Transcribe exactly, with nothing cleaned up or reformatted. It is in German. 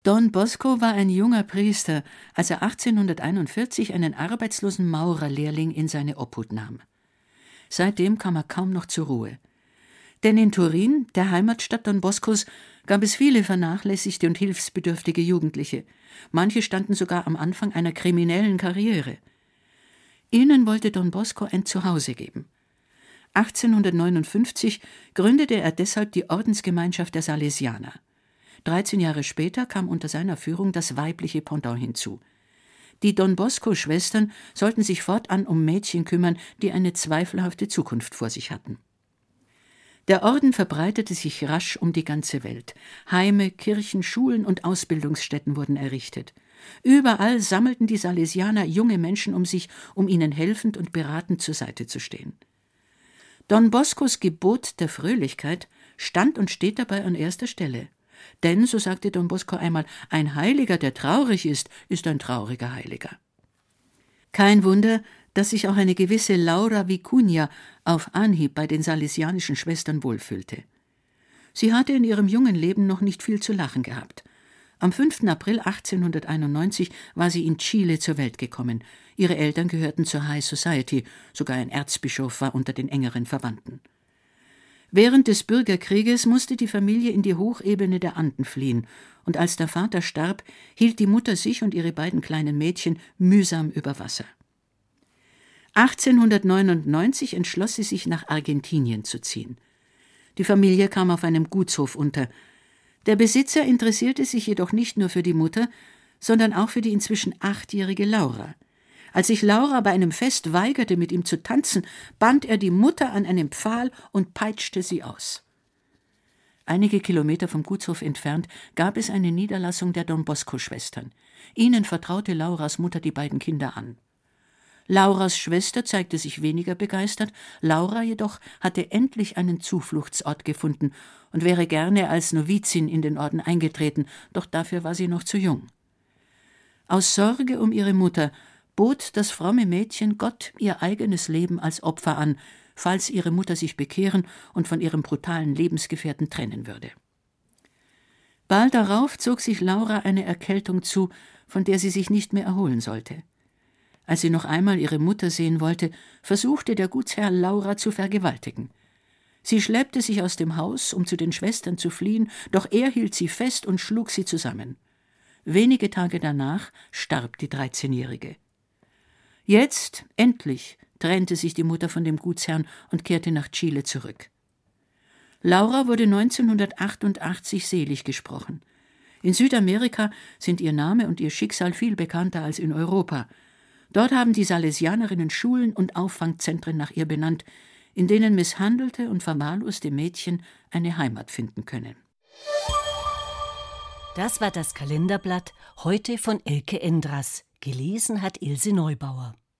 Don Bosco war ein junger Priester, als er achtzehnhunderteinundvierzig einen arbeitslosen Maurerlehrling in seine Obhut nahm. Seitdem kam er kaum noch zur Ruhe. Denn in Turin, der Heimatstadt Don Boscos, gab es viele vernachlässigte und hilfsbedürftige Jugendliche. Manche standen sogar am Anfang einer kriminellen Karriere. Ihnen wollte Don Bosco ein Zuhause geben. achtzehnhundertneunundfünfzig gründete er deshalb die Ordensgemeinschaft der Salesianer. Dreizehn Jahre später kam unter seiner Führung das weibliche Pendant hinzu. Die Don-Bosco-Schwestern sollten sich fortan um Mädchen kümmern, die eine zweifelhafte Zukunft vor sich hatten. Der Orden verbreitete sich rasch um die ganze Welt. Heime, Kirchen, Schulen und Ausbildungsstätten wurden errichtet. Überall sammelten die Salesianer junge Menschen um sich, um ihnen helfend und beratend zur Seite zu stehen. Don Boscos Gebot der Fröhlichkeit stand und steht dabei an erster Stelle. Denn, so sagte Don Bosco einmal, ein Heiliger, der traurig ist, ist ein trauriger Heiliger. Kein Wunder, dass sich auch eine gewisse Laura Vicuña auf Anhieb bei den salesianischen Schwestern wohlfühlte. Sie hatte in ihrem jungen Leben noch nicht viel zu lachen gehabt. Am fünften April achtzehnhunderteinundneunzig war sie in Chile zur Welt gekommen. Ihre Eltern gehörten zur High Society, sogar ein Erzbischof war unter den engeren Verwandten. Während des Bürgerkrieges musste die Familie in die Hochebene der Anden fliehen, und als der Vater starb, hielt die Mutter sich und ihre beiden kleinen Mädchen mühsam über Wasser. achtzehnhundertneunundneunzig entschloss sie sich, nach Argentinien zu ziehen. Die Familie kam auf einem Gutshof unter. Der Besitzer interessierte sich jedoch nicht nur für die Mutter, sondern auch für die inzwischen achtjährige Laura. Als sich Laura bei einem Fest weigerte, mit ihm zu tanzen, band er die Mutter an einen Pfahl und peitschte sie aus. Einige Kilometer vom Gutshof entfernt gab es eine Niederlassung der Don-Bosco-Schwestern. Ihnen vertraute Lauras Mutter die beiden Kinder an. Lauras Schwester zeigte sich weniger begeistert, Laura jedoch hatte endlich einen Zufluchtsort gefunden und wäre gerne als Novizin in den Orden eingetreten, doch dafür war sie noch zu jung. Aus Sorge um ihre Mutter bot das fromme Mädchen Gott ihr eigenes Leben als Opfer an, falls ihre Mutter sich bekehren und von ihrem brutalen Lebensgefährten trennen würde. Bald darauf zog sich Laura eine Erkältung zu, von der sie sich nicht mehr erholen sollte. Als sie noch einmal ihre Mutter sehen wollte, versuchte der Gutsherr Laura zu vergewaltigen. Sie schleppte sich aus dem Haus, um zu den Schwestern zu fliehen, doch er hielt sie fest und schlug sie zusammen. Wenige Tage danach starb die dreizehnjährige. Jetzt, endlich, trennte sich die Mutter von dem Gutsherrn und kehrte nach Chile zurück. Laura wurde neunzehnhundertachtundachtzig selig gesprochen. In Südamerika sind ihr Name und ihr Schicksal viel bekannter als in Europa. Dort haben die Salesianerinnen Schulen und Auffangzentren nach ihr benannt, in denen misshandelte und verwahrloste Mädchen eine Heimat finden können. Das war das Kalenderblatt, heute von Elke Endras. Gelesen hat Ilse Neubauer.